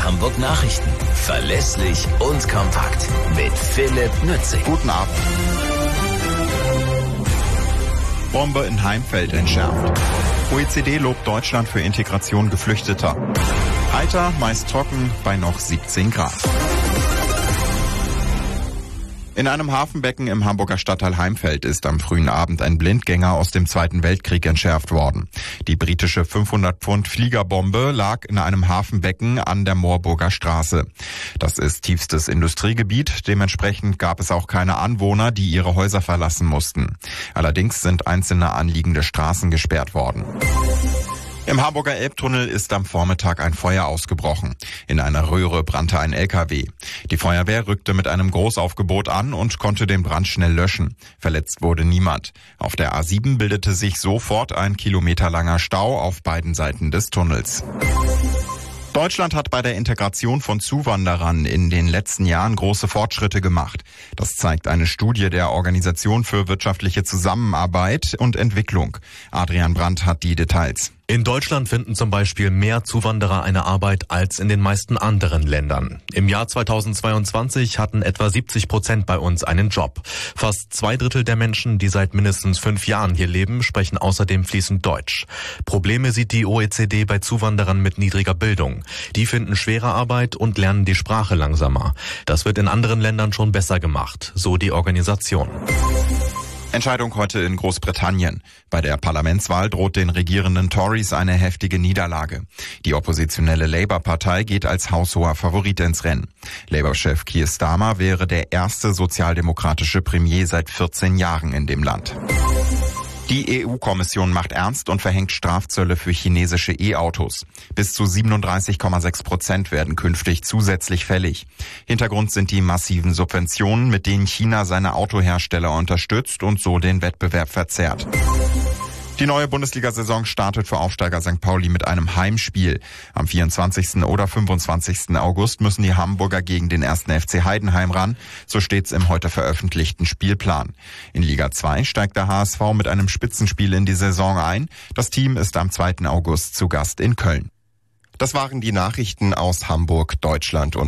Hamburg Nachrichten. Verlässlich und kompakt. Mit Philipp Nützig. Guten Abend. Bombe in Heimfeld entschärft. OECD lobt Deutschland für Integration Geflüchteter. Heiter, meist trocken, bei noch 17 Grad. In einem Hafenbecken im Hamburger Stadtteil Heimfeld ist am frühen Abend ein Blindgänger aus dem Zweiten Weltkrieg entschärft worden. Die britische 500-Pfund-Fliegerbombe lag in einem Hafenbecken an der Moorburger Straße. Das ist tiefstes Industriegebiet, dementsprechend gab es auch keine Anwohner, die ihre Häuser verlassen mussten. Allerdings sind einzelne anliegende Straßen gesperrt worden. Im Hamburger Elbtunnel ist am Vormittag ein Feuer ausgebrochen. In einer Röhre brannte ein LKW. Die Feuerwehr rückte mit einem Großaufgebot an und konnte den Brand schnell löschen. Verletzt wurde niemand. Auf der A7 bildete sich sofort ein kilometerlanger Stau auf beiden Seiten des Tunnels. Deutschland hat bei der Integration von Zuwanderern in den letzten Jahren große Fortschritte gemacht. Das zeigt eine Studie der Organisation für wirtschaftliche Zusammenarbeit und Entwicklung. Adrian Brandt hat die Details. In Deutschland finden zum Beispiel mehr Zuwanderer eine Arbeit als in den meisten anderen Ländern. Im Jahr 2022 hatten etwa 70% bei uns einen Job. Fast 2/3 der Menschen, die seit mindestens 5 Jahren hier leben, sprechen außerdem fließend Deutsch. Probleme sieht die OECD bei Zuwanderern mit niedriger Bildung. Die finden schwere Arbeit und lernen die Sprache langsamer. Das wird in anderen Ländern schon besser gemacht, so die Organisation. Entscheidung heute in Großbritannien. Bei der Parlamentswahl droht den regierenden Tories eine heftige Niederlage. Die oppositionelle Labour-Partei geht als haushoher Favorit ins Rennen. Labour-Chef Keir Starmer wäre der erste sozialdemokratische Premier seit 14 Jahren in dem Land. Die EU-Kommission macht ernst und verhängt Strafzölle für chinesische E-Autos. Bis zu 37,6% werden künftig zusätzlich fällig. Hintergrund sind die massiven Subventionen, mit denen China seine Autohersteller unterstützt und so den Wettbewerb verzerrt. Die neue Bundesliga-Saison startet für Aufsteiger St. Pauli mit einem Heimspiel. Am 24. oder 25. August müssen die Hamburger gegen den 1. FC Heidenheim ran. So steht's im heute veröffentlichten Spielplan. In Liga 2 steigt der HSV mit einem Spitzenspiel in die Saison ein. Das Team ist am 2. August zu Gast in Köln. Das waren die Nachrichten aus Hamburg, Deutschland und